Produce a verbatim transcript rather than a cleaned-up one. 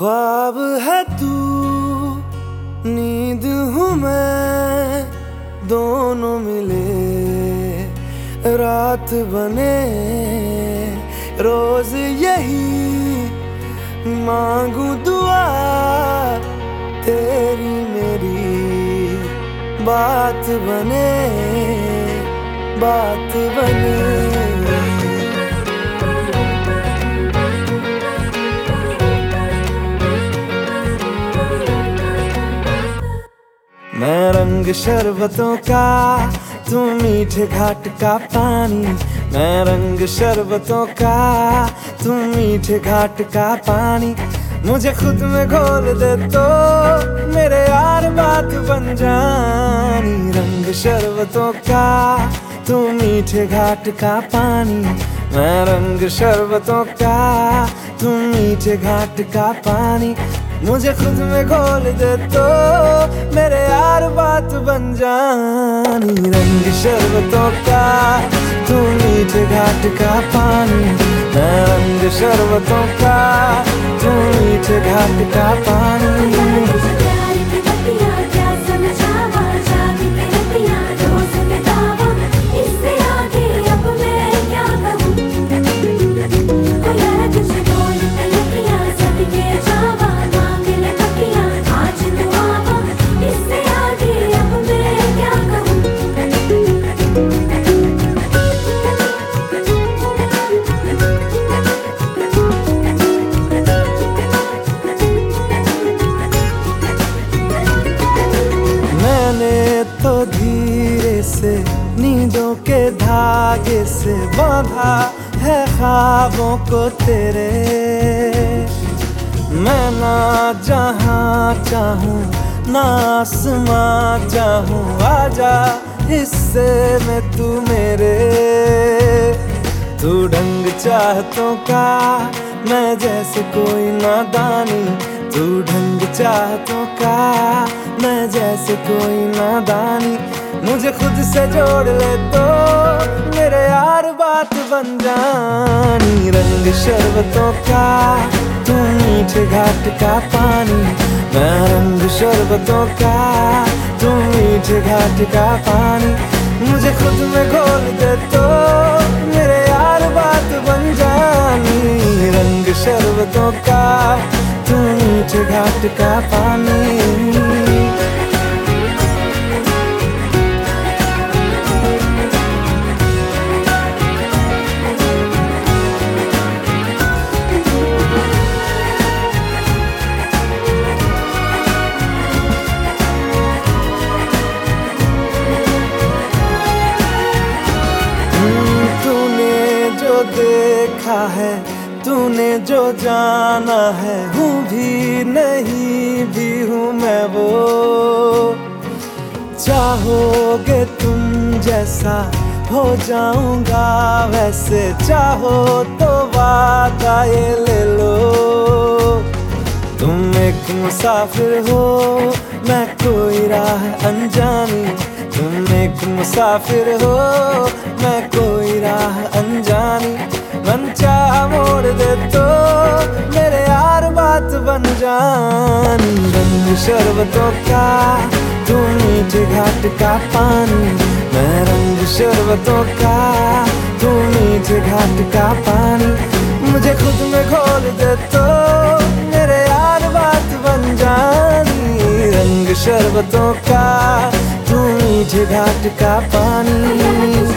ख्वाब है तू, नींद हूँ मैं, दोनों मिले रात बने। रोज यही मांगू दुआ, तेरी मेरी बात बने, बात बने। मैं रंग शरबतों का, तू मीठे घाट का पानी। मैं रंग शरबतों का, तू मीठे घाट का पानी। मुझे खुद में घोल दे तो मेरे यार बात बन जानी। रंग शरबतों का, तू मीठे घाट का पानी। मैं रंग शरबतों का, तू मीठे घाट का पानी। मुझे खुद में घोल दे तो मेरे यार बात बन जानी। रंग शरबतों का, तू मीठे घाट का पानी। मैं रंग शरबतों का, तू मीठे घाट का पानी। तो धीरे से नींदों के धागे से बांधा है ख्वाबों को तेरे। मैं ना जहाँ चाहूँ ना आसमां चाहूँ, आजा हिस्से में तू मेरे। तू ढंग चाहतों का, मैं जैसे कोई नादानी। तू ढंग चाहतों का, मैं जैसे कोई नादानी। मुझे खुद से जोड़ ले तो मेरे यार बात बन जानी। रंग शरबतों का, तू मीठे घाट का पानी। मैं रंग शरबतों का, तू मीठे घाट का पानी। मुझे खुद में घोल दे तो मेरे यार बात बन जानी। रंग शरबतों का, तू मीठे घाट का पानी। देखा है तूने जो जाना है, हूँ भी नहीं भी हूँ मैं वो। चाहोगे तुम जैसा हो जाऊंगा वैसे, चाहो तो वादा ये ले लो। तुम एक मुसाफिर हो, मैं कोई राह अनजानी। तुम एक मुसाफिर हो, मैं कोई राह अनजानी। मन चाह मोड़ दे तो मेरे यार बात बन जानी। रंग शरबतों का, तू मीठे घाट का पानी। मैं रंग शरबतों का, तू मीठे घाट का पानी। मुझे खुद में घोल दे तो मेरे यार बात बन जानी। रंग शरबतों का, तू मीठे घाट का पानी।